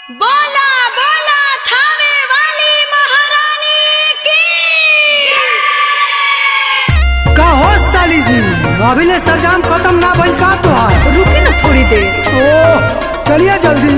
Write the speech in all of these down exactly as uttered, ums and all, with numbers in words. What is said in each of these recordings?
बोला बोला थावे वाली महारानी की का हो साली जी अभी ले सरजाम खत्म ना भइल का तोहार। रुके ना थोड़ी देर। ओ चलिए जल्दी।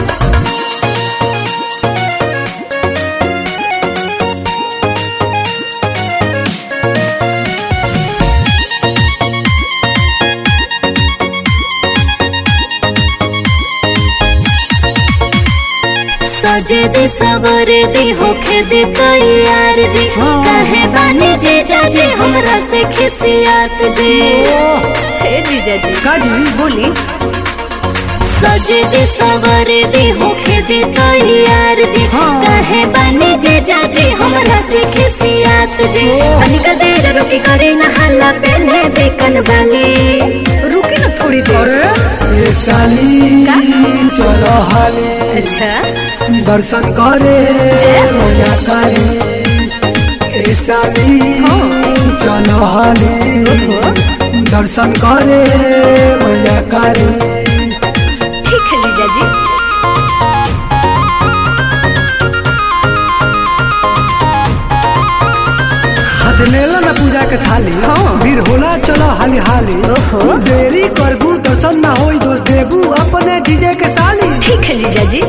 सजे दे सवरे दे होखे दे तैयार जी। कहे बानी जे जाजे हमरा से खिसियात जी। हे जीजा जी का जी बोली। सजे दे सवरे दे होखे दे तैयार जी। हाँ। कहे बानी जे जाजे हमरा से खिसियात जी। अनिका देर रोकी करे न हल्ला पहने दे कनवाली। रुके ना थोड़ी देर। अरे ये साली चलो हाली अच्छा दर्शन करे रोया करे। ए साली चलो हाली दर्शन करे रोया करे। ठीक है जीजा जी। हाथ लेला ना पूजा के थाली। हाँ। भीड़ होला चलो हाली हाली। ओहो। देरी करबू दर्शन ना होई दोस्त देबू अपने जीजे के साली। ठीक है जीजा जी।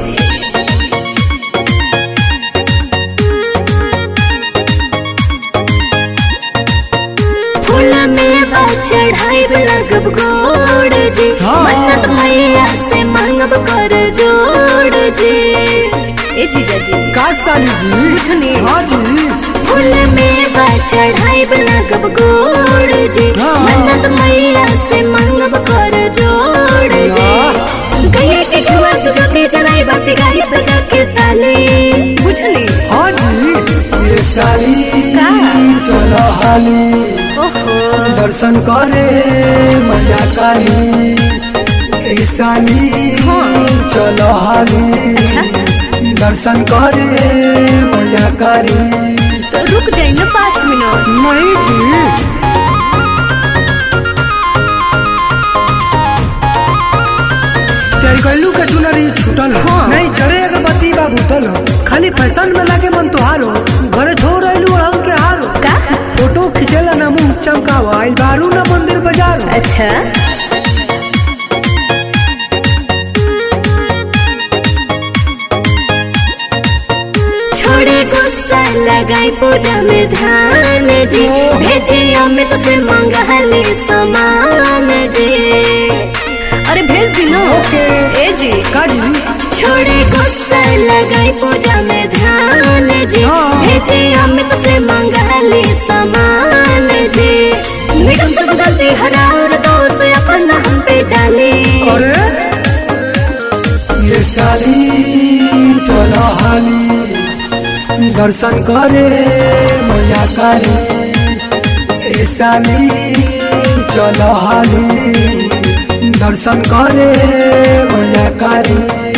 फूल में बा चढ़ाई लगब गोड़ जी। हाँ। मन्नत मैया से मांगब कर जोड़ जी। ए जीजा जी का साली जी बुझनी। हाँ जी फूल में बा चढ़ाई लगब गोड़ जी। हाँ। मन्नत मैया से मांगब कर जोड़ जी। गैया के घुआ से जोते जलाई बाती गाड़ी बजा के ताली। बुझनी। हाँ जी ये साली चलो हाली ओहो दर्शन करे मजा करी। ए साली चलो हाली अच्छा दर्शन करे मजा करी। तो रुक जाइए ना पाँच मिनट। नहीं जी कैलू के चुनरी छूटल हो। हाँ। नहीं जरे अगरबत्ती बा भूतल हो। खाली फैशन में लागे मन तोहारो घरे छोड़ आइलू हम के हारो। का फोटो खिंचेला ना मुंह चमकावा आइल बारू ना मंदिर बाजारो। अच्छा छोड़े गुस्सा लगाई पूजा में ध्यान जी। भेजे अमित से मंगली समान जी। अरे भेज दी ना। ओके ए जी का जी छोड़े गुस्सा लगाई पूजा में ध्यान जी। हाँ। भेजे अमित से मंगली समान जी। निगम सब गलती हरा और दोष अपना हम पे डाली। अरे ये साली चलो हाली दर्शन करे मजा करे। ए साली चलो हाली दर्शन करे मजा करे।